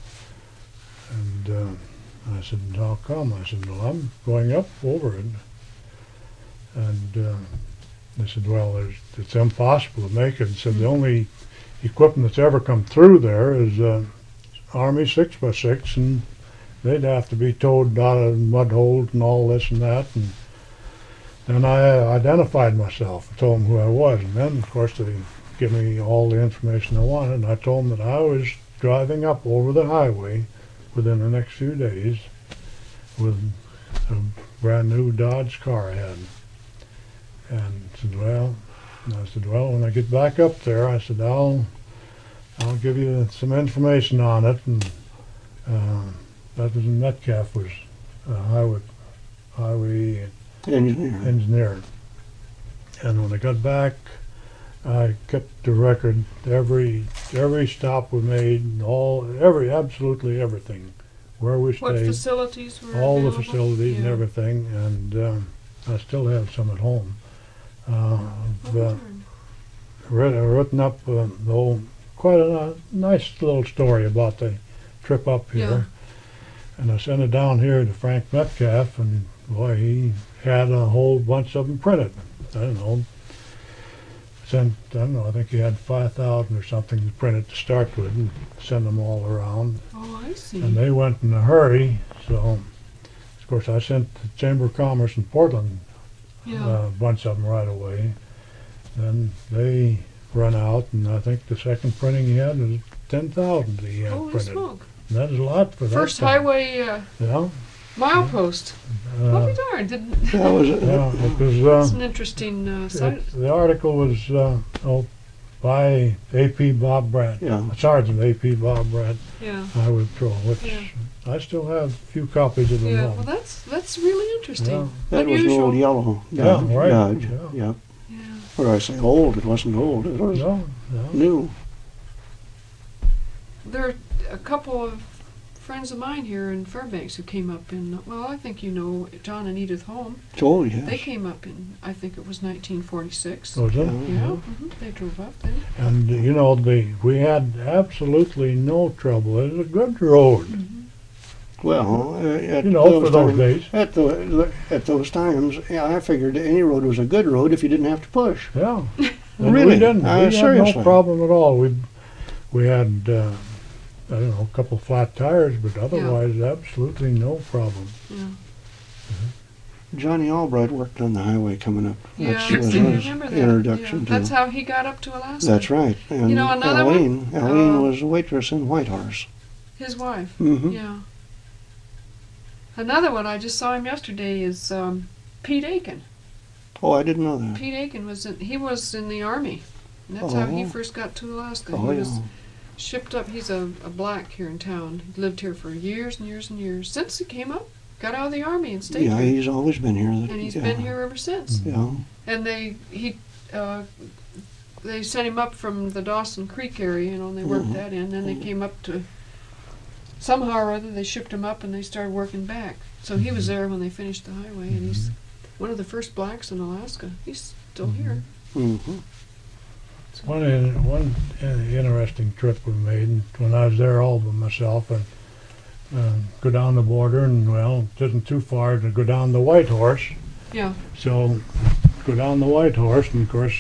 And I said, how come? I said, well, I'm going up over it. And they said, well, it's impossible to make it. And said, the only equipment that's ever come through there is Army 6x6, and they'd have to be towed out of mud holes and all this and that. And then I identified myself, told them who I was, and then of course they give me all the information I wanted, and I told them that I was driving up over the highway within the next few days with a brand new Dodge car I had. And said, well, and I said, well, when I get back up there, I said, I'll give you some information on it. And that was Metcalf was highway engineer. And when I got back, I kept the record. Every stop we made, absolutely everything, where we What stayed, facilities were all the available? facilities and Yeah. everything. And I still have some at home. Oh, Written up quite a nice little story about the trip up here. And I sent it down here to Frank Metcalf, and boy, he had a whole bunch of them printed. I don't know, I think he had 5,000 or something printed to start with, and send them all around. Oh, I see. And they went in a hurry, so of course I sent the Chamber of Commerce in Portland Yeah. a bunch of them right away. Then they run out, and I think the second printing he had was 10,000 he had Holy printed. smoke. And that is a lot for that First time. highway Yeah. milepost. I'll be darned. That was Yeah, it was. That's an interesting site. The article was by A.P. Bob Brandt, yeah. Sergeant A.P. Bob Brandt, Yeah. Highway Patrol, which Yeah. I still have a few copies of them. Yeah. home. Well, that's really interesting. Yeah. That was an Unusual. old yellow Yeah, right. Dodge. Yeah. Yeah. Yeah. Or I say old, it wasn't old, it was No, no. new. There are a couple of friends of mine here in Fairbanks who came up in, well, I think you know John and Edith Holm. Oh, yes. They came up in, I think it was 1946. Was it? Yeah. Yeah, they drove up then. And we had absolutely no trouble. It was a good road, Well, at for those times, days. at those times, yeah, I figured any road was a good road if you didn't have to push. Yeah. And Really? we didn't. We had Seriously? no problem at all. We had I don't know, a couple flat tires, but otherwise absolutely no problem. Yeah. Johnny Albright worked on the highway coming up. Yeah, That I was remember his that. introduction Yeah. to. That's how he got up to Alaska. That's right. And You know, another one? Eileen was a waitress in Whitehorse. His wife. Mm-hmm. Yeah. Another one I just saw him yesterday is Pete Aiken. Oh, I didn't know that. Pete Aiken was in the Army. And that's how he Oh. first got to Alaska. Oh, he yeah. was shipped up. He's a black here in town. He lived here for years and years and years. Since he came up, got out of the Army and stayed Yeah, here. he's always been here. And he's been here ever since. Yeah. And they sent him up from the Dawson Creek area, and they worked Mhm. that in. Then they came up to, somehow or other, they shipped him up and they started working back. So he was there when they finished the highway, and he's one of the first blacks in Alaska. He's still here. Mm-hmm. One interesting trip we made when I was there all by myself, and go down the border, and well, it isn't too far to go down the Whitehorse. Yeah. So go down the Whitehorse, and of course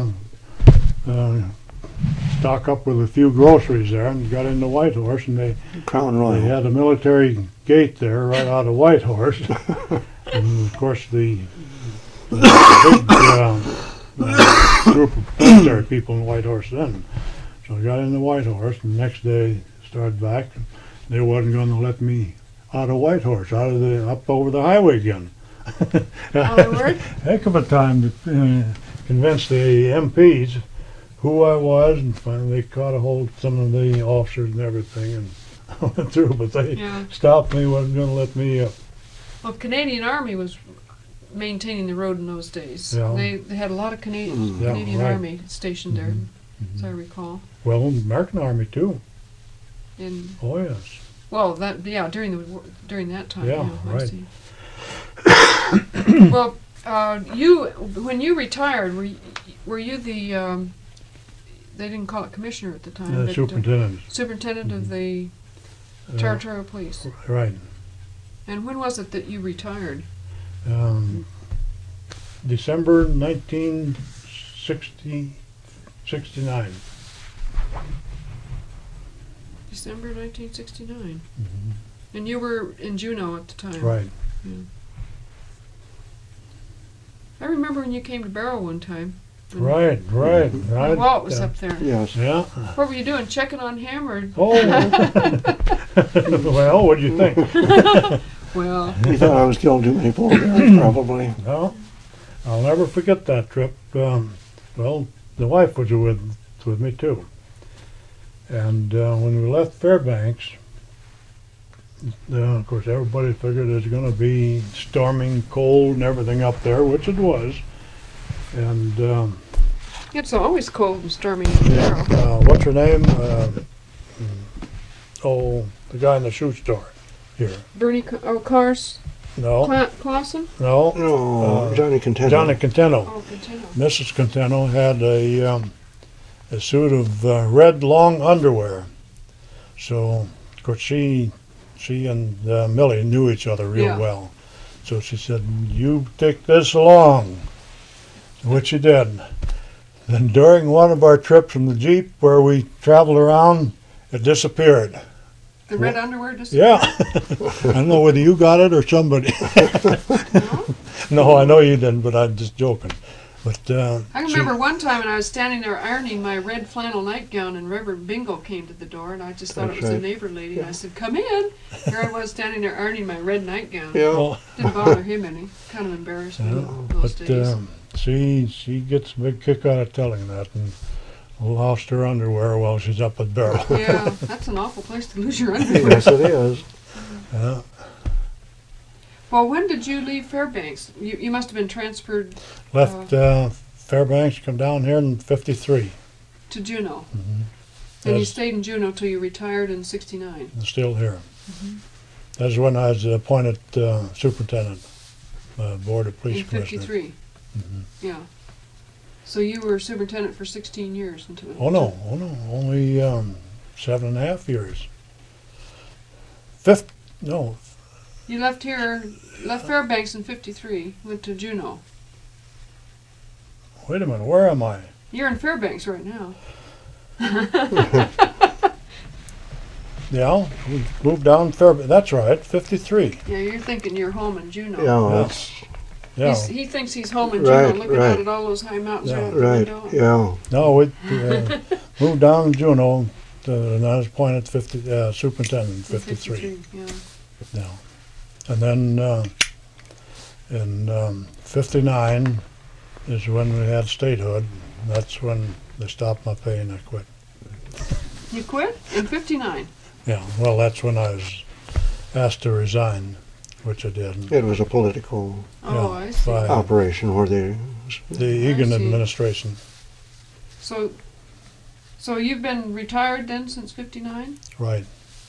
stock up with a few groceries there, and got in the Whitehorse, and they Crown Royal. had a military gate there right out of Whitehorse, and of course the big group of military people in Whitehorse then. So I got in the Whitehorse, and the next day started back. And they wasn't going to let me out of Whitehorse, up over the highway again. Oh, they weren't? Heck of a time to convince the MPs who I was, and finally they caught a hold of some of the officers and everything, and I went through. But they Yeah. stopped me, wasn't going to let me up. Well, the Canadian Army was maintaining the road in those days. Yeah. They had a lot of Canadian Yeah, right. Army stationed there, as I recall. Well, American Army too. In Oh yes. well, during that time. Yeah, I right. see. Well, when you retired, were you the they didn't call it commissioner at the time, but Superintendent. superintendent of the territorial police. Right. And when was it that you retired? December 1969. December 1969. And you were in Juneau at the time. Right. I remember when you came to Barrow one time. Right. When Walt was up there. Yes. Yeah. What were you doing? Checking on him or? Oh. Well, what do you think? Well, He thought I was killing too many polar bears, probably. No, I'll never forget that trip. Well, the wife was with me too. And when we left Fairbanks, of course, everybody figured it was going to be storming, cold, and everything up there, which it was. And it's always cold and stormy in the barrel. what's her name? The guy in the shoe store here. Bernie Cars, No, Clausen? no. No, Johnny Contento. Johnny Contento. Oh, Contento. Mrs. Contento had a suit of red long underwear. So, of course, she and Millie knew each other real Yeah. well. So she said, "You take this along," which she did. Then during one of our trips in the Jeep where we traveled around, it disappeared. The red underwear disappeared? Yeah. I don't know whether you got it or somebody. No? No, I know you didn't, but I'm just joking. But I can remember one time when I was standing there ironing my red flannel nightgown and Reverend Bingo came to the door and I just thought That's it was a right. neighbor lady and I said, "Come in." Here I was standing there ironing my red nightgown. Yeah. well, Didn't bother him any. Kind of embarrassed me in those but days. she gets a big kick out of telling that and lost her underwear while she's up at Barrel. Yeah, that's an awful place to lose your underwear. Yes, it is. Yeah. Well, when did you leave Fairbanks? You must have been transferred Left Fairbanks, come down here in '53. to Juneau. Mhm. And you Yes. stayed in Juneau till you retired in '69. I'm still here. That's when I was appointed superintendent, Board of Police In Commissioners. '53. Mhm. Yeah. So you were superintendent for 16 years until. Oh no, only 7.5 years. No, You left Fairbanks in '53. Went to Juneau. wait a minute, where am I? You're in Fairbanks right now. Yeah, we moved down Fairbanks. That's right, '53. Yeah, you're thinking you're home in Juneau. Yeah, Yeah. that's Yeah. He thinks he's home in Right, Juneau, looking right. out at all those high mountains Yeah. right out the right. window. Yeah. No, we moved down to Juneau, and I was appointed superintendent in '53. Yeah. Yeah. And then in '59 is when we had statehood. That's when they stopped my pay and I quit. You quit in '59. Yeah, well, that's when I was asked to resign, which I did. It was a political Oh, Yeah, I see. by- operation where they. The Egan I see. administration, So you've been retired then since '59? right.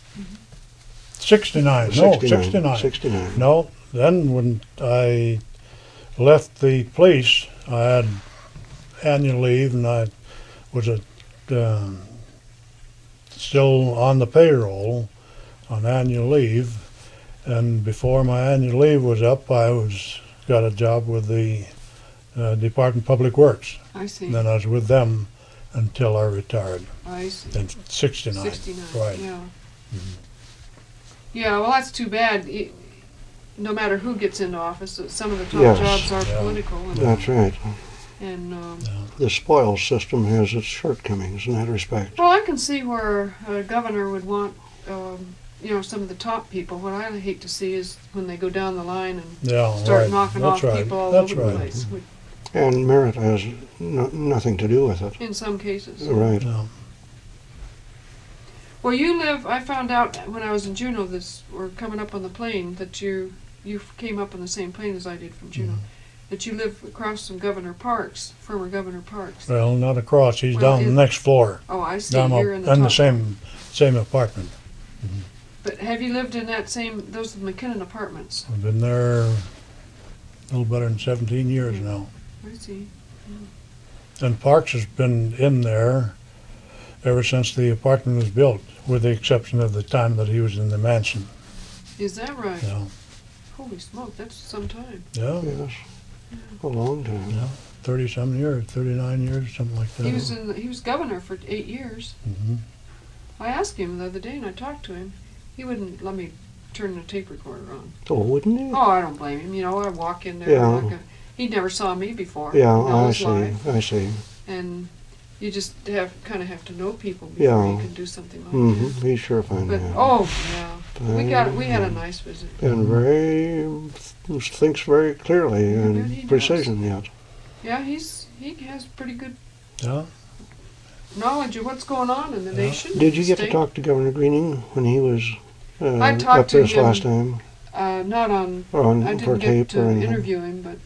69, no, 69. 69. No, then when I left the police, I had annual leave and I was still on the payroll on annual leave. And before my annual leave was up, I got a job with the Department of Public Works. I see. And then I was with them until I retired I see. in 69. 69. Right. Yeah. Yeah. Well, that's too bad. No matter who gets into office, some of the top Yes. jobs are Yeah. political, That's right. and The spoils system has its shortcomings in that respect. well, I can see where a governor would want, some of the top people. What I hate to see is when they go down the line and Yeah, start right. knocking That's off right. people all That's over right. the place. And merit has nothing to do with it. In some cases. Right. Yeah. Well, you live. I found out when I was in Juneau, or coming up on the plane, that you came up on the same plane as I did from Juneau. That you live across from Governor Parks, former Governor Parks. Well, not across. He's Well, down the next floor. Oh, I see. Down You're in the top. same apartment. But have you lived in those McKinnon apartments? I've been there a little better than 17 years now. I see. And Parks has been in there ever since the apartment was built, with the exception of the time that he was in the mansion. Is that right? Yeah. Holy smoke, that's some time. Yeah. Yes. A long time. Yeah. 30-some years, 39 years, something like that. He was governor for 8 years. Mhm. I asked him the other day, and I talked to him. He wouldn't let me turn the tape recorder on. Oh, wouldn't it? Oh, I don't blame him. I walk in there. Yeah. I'm not gonna, he never saw me before. Yeah, in all I his see. life. I see. And you just kind of have to know people before Yeah. you can do something like Mm-hmm. that. He's sure fine. But man. oh yeah, we had a nice visit. And very thinks very clearly He and really does. precision yet. Yeah, he has pretty good Yeah. knowledge of what's going on in the nation. Did you get to state. talk to Governor Greening when he was I up talked to this him, last time, Not on. or on I for didn't tape get or to anything? interview him, but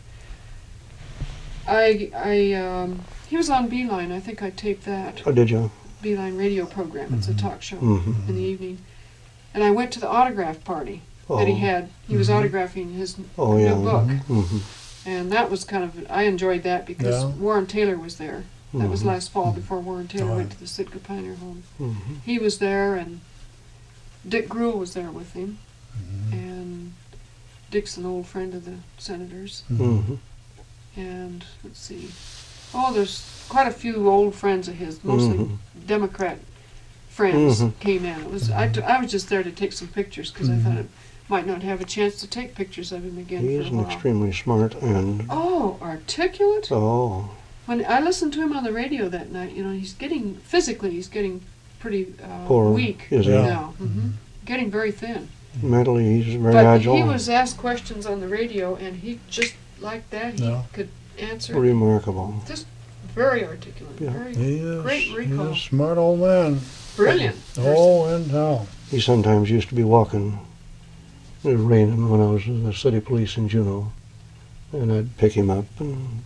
he was on Beeline. I think I taped that Oh, did you? Beeline radio program. It's a talk show Mm-hmm. in the evening, and I went to the autograph party Oh, that he had. He was autographing his oh new yeah. book, Mm-hmm. and that was I enjoyed that because Yeah. Warren Taylor was there. That was Mhm. last fall before Warren Taylor Oh, went to the Sitka Pioneer Home. Mm-hmm. He was there, and Dick Gruhl was there with him, Mm-hmm. and Dick's an old friend of the senators. Mm-hmm. And let's see, there's quite a few old friends of his, mostly Mhm. Democrat friends Mhm. came in. It was I was just there to take some pictures because I thought I might not have a chance to take pictures of him again He's for a an while. extremely smart and Oh, articulate! oh, When I listened to him on the radio that night, he's getting pretty poor weak is he? Yeah. now. Getting very thin. Mentally, he's very But agile. he was asked questions on the radio, and he just like that. He Yeah. could answer. remarkable. Just very articulate. Yeah. Very He is. Great He's recall. a smart old man. brilliant. Oh, and how. He sometimes used to be walking. It was raining when I was in the city police in Juneau, and I'd pick him up, and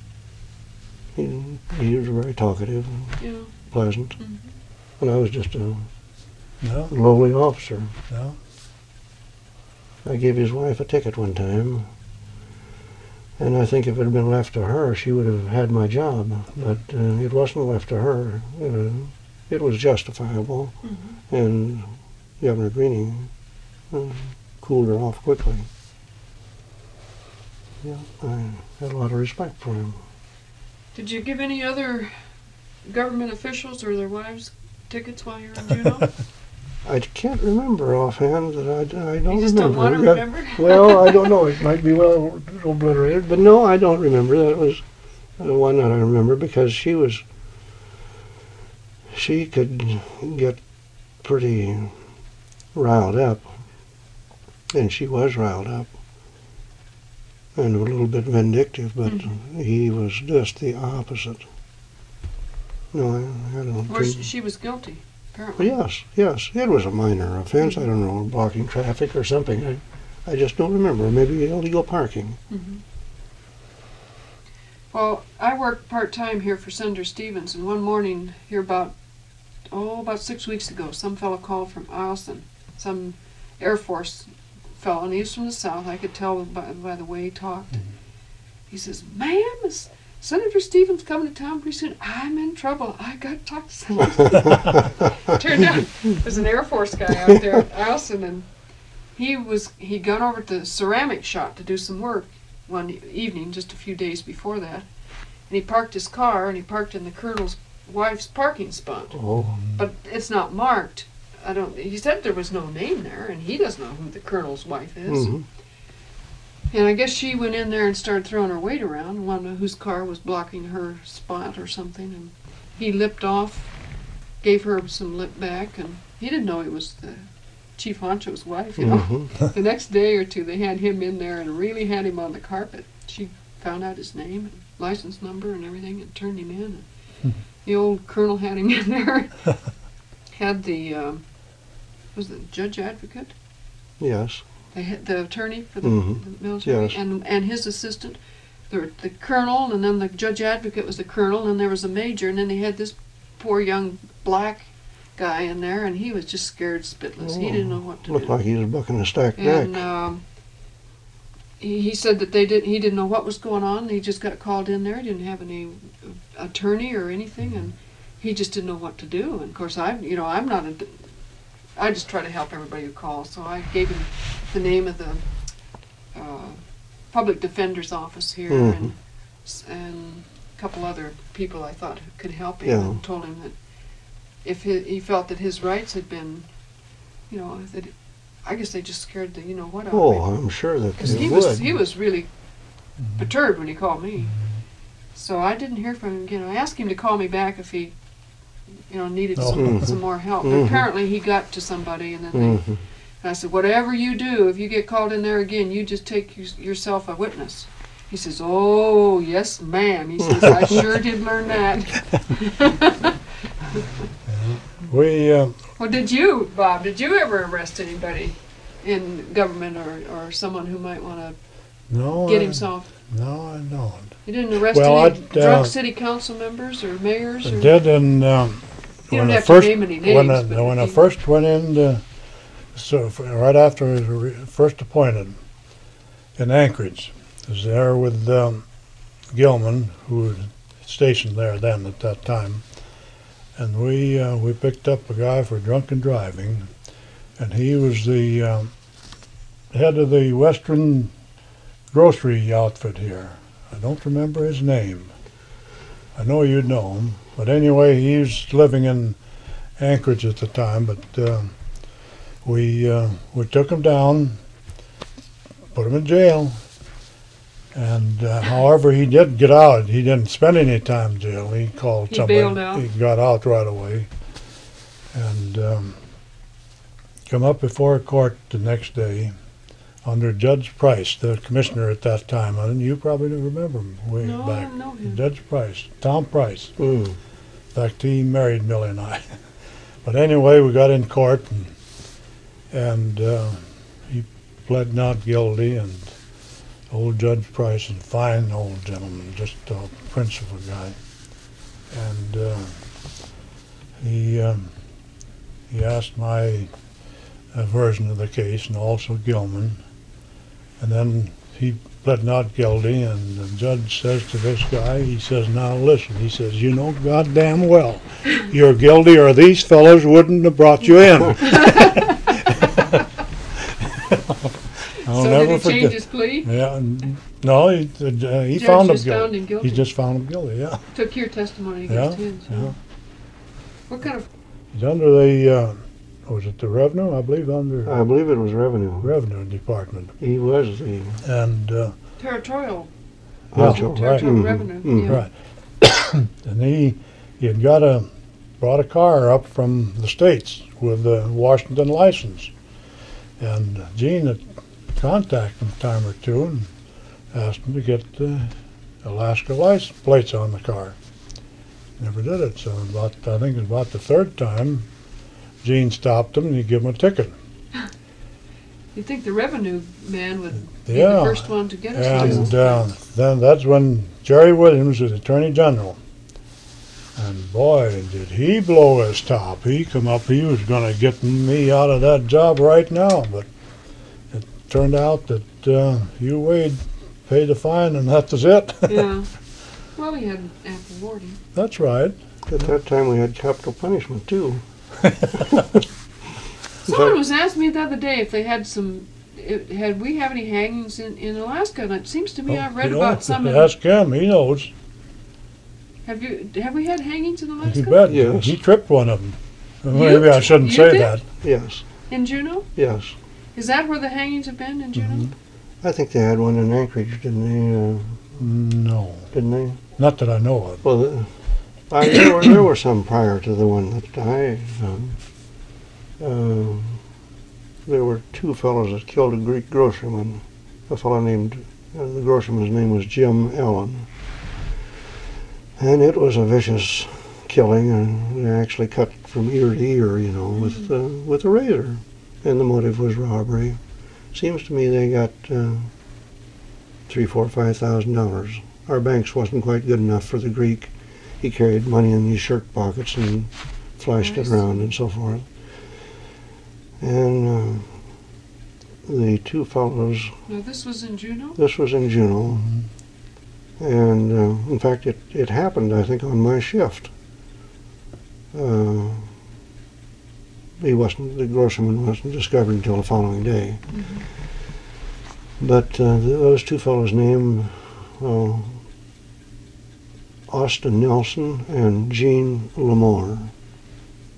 he was very talkative and You know. pleasant. Mhm. And I was just a Yeah. lowly officer. Yeah. I gave his wife a ticket one time, and I think if it had been left to her, she would have had my job. But it wasn't left to her. It was justifiable, and Governor Greening cooled her off quickly. Yeah, I had a lot of respect for him. Did you give any other government officials or their wives tickets while you were in Juneau? I can't remember offhand. That I don't You just remember. don't want to Yeah. remember? Well, I don't know. It might be well obliterated, but no, I don't remember. That was the one that I remember because she could get pretty riled up, and she was riled up, and a little bit vindictive, but he was just the opposite. No, I don't Or think. she was guilty, apparently. Yes, it was a minor offense. I don't know, blocking traffic or something. I just don't remember. Maybe illegal parking. Well, I worked part-time here for Senator Stevens, and one morning here about 6 weeks ago, some fellow called from Eielson, some Air Force fellow, and he was from the South. I could tell by the way he talked. He says, "Ma'am, is Senator Stevens coming to town pretty soon? I'm in trouble. I got to talk to Senator Stevens." Turned out there's an Air Force guy out there at Eielson, and he'd gone over to the ceramic shop to do some work one evening, just a few days before that. And he parked his car, and he parked in the colonel's wife's parking spot. Oh, But it's not marked. He said there was no name there, and he doesn't know who the colonel's wife is. mhm. And I guess she went in there and started throwing her weight around, one whose car was blocking her spot or something, and he lipped off, gave her some lip back, and he didn't know it was the chief honcho's wife, you know. Mhm. The next day or two, they had him in there and really had him on the carpet. She found out his name and license number and everything and turned him in. And the old colonel had him in there. Had the, was it judge advocate? Yes. They had the attorney for the, Mhm. the military Yes. and his assistant. The colonel, and then the judge advocate was the colonel, and there was a major, and then they had this poor young black guy in there, and he was just scared spitless. He didn't know what to Looked do. like he was bucking a stacked neck. And he said that he didn't know what was going on. He just got called in there. He didn't have any attorney or anything, and he just didn't know what to do. And of course, I just try to help everybody who calls. So I gave him the name of the public defender's office here, Mhm. and a couple other people I thought could help him, Yeah. and told him that if he felt that his rights had been, I guess they just scared the what out of him. Oh, I'm sure that Because they he would. was really perturbed when he called me. So I didn't hear from him again. I asked him to call me back if he, needed some more help. But apparently he got to somebody, and then I said, whatever you do, if you get called in there again, you just take yourself a witness. He says, oh, yes, ma'am. He says, I sure did learn that. Well, Bob, did you ever arrest anybody in government or someone who might want to get himself? No, I don't. You didn't arrest any drunk city council members or mayors? I did, and you don't have to name any names. When I first went in, right after I was first appointed in Anchorage, I was there with Gilman, who was stationed there then at that time, and we picked up a guy for drunken driving, and he was the head of the Western grocery outfit here. I don't remember his name. I know you'd know him, but anyway, he was living in Anchorage at the time. But we took him down, put him in jail, and however he did get out. He didn't spend any time in jail. He called somebody. Bailed out. He got out right away, and come up before court the next day under Judge Price, the commissioner at that time. And you probably don't remember him way No, back. I don't know him. Judge Price, Tom Price. In fact, he married Millie and I. But anyway, we got in court, and he pled not guilty, and old Judge Price, a fine old gentleman, just a prince of a guy. And he asked my version of the case, and also Gilman. And then he pled not guilty, and the judge says to this guy, he says, now listen, he says, you know goddamn well you're guilty or these fellows wouldn't have brought you in. I'll So never did he forget. change his plea? Yeah, no, he Judge found him just found him guilty. guilty. He just found him guilty, yeah. Took your testimony against his. Yeah. What kind of He's under the, was it the revenue? I believe under I believe it was revenue. revenue department. He was the And, territorial Huncho, right? territorial Mhm, revenue? mhm. Yeah. right. And he had brought a car up from the States with a Washington license. And Gene had contacted him a time or two and asked him to get Alaska license plates on the car. Never did it. So I think it was about the third time, Gene stopped him and he gave him a ticket. You'd think the revenue man would be the Yeah. first one to get us And license. then that's when Jerry Williams was Attorney General. And boy, did he blow his top. He come up, he was going to get me out of that job right now. But it turned out that Hugh Wade paid the fine and that was it. Yeah. Well, he had ample warning. That's right. At that time, we had capital punishment too. Someone was asking me the other day if they had had we have any hangings in Alaska, and it seems to me I've read about some. Ask him, he knows. Have we had hangings in Alaska? You bet. Yes. He tripped one of them. Maybe I shouldn't you say did? that. Yes, In Juneau? yes. Is that where the hangings have been in Juneau? I think they had one in Anchorage, didn't No, they? Didn't they? not that I know of. Well, there were some prior to the one that I. There were two fellows that killed a Greek groceryman. A fellow named the groceryman's name was Jim Allen, and it was a vicious killing. And they actually cut from ear to ear, with a razor, and the motive was robbery. Seems to me they got $3,000, $4,000, $5,000. Our banks wasn't quite good enough for the Greek. He carried money in his shirt pockets and flashed it Nice. around and so forth. And the two fellows, No, this was in Juneau? this was in Juneau, and in fact it happened, I think, on my shift. The groceryman wasn't discovered until the following day. But those two fellows' name, Austin Nelson and Gene Lamore.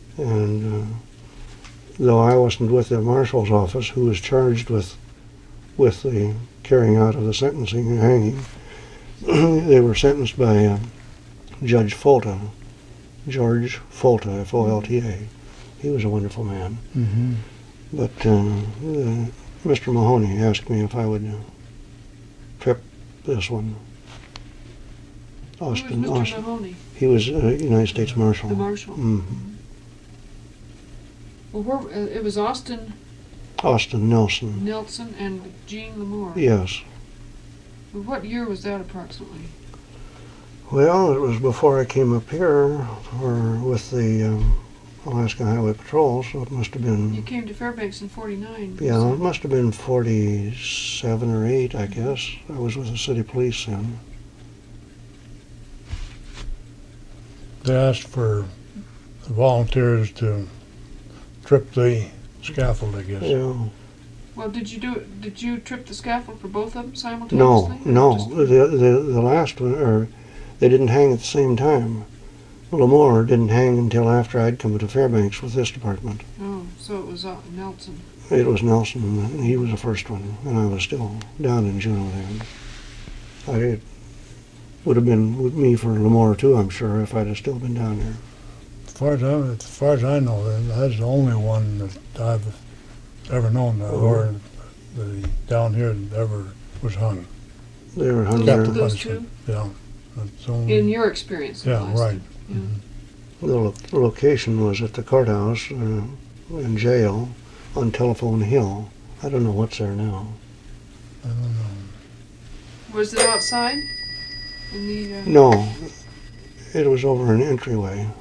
And though I wasn't with the marshal's office, who was charged with with the carrying out of the sentencing and hanging. They were sentenced by Judge Folta, George Folta, F-O-L-T-A. He was a wonderful man. Mm-hmm. But Mr. Mahoney asked me if I would trip this one. Austin. Who was Mr. Mahoney? He was a United States Marshal. The Marshal. Well, it was Austin Austin Nelson. Nelson and Jean Lamore. Yes. Well, what year was that approximately? Well, it was before I came up here with the Alaska Highway Patrol, so it must have been... You came to Fairbanks in 49. Yeah, it must have been 47 or 8, I guess. I was with the city police then. They asked for the volunteers to trip the scaffold, I guess. Yeah. Well, did you trip the scaffold for both of them No, simultaneously? no. Just- The last one, or they didn't hang at the same time. Lamore didn't hang until after I'd come to Fairbanks with this department. Oh, so it was Nelson. It was Nelson, and he was the first one, and I was still down in Juneau then. It would have been with me for Lamore too, I'm sure, if I'd have still been down here. As far as I know, that's the only one that I've ever known or the down here that ever was hung. They were hung Capital there. Those punishment. two? Yeah. That's the only, In your experience? yeah, last right. time. Yeah. Mhm. The location was at the courthouse and jail on Telephone Hill. I don't know what's there now. I don't know. Was it outside? In the, No, it was over an entryway.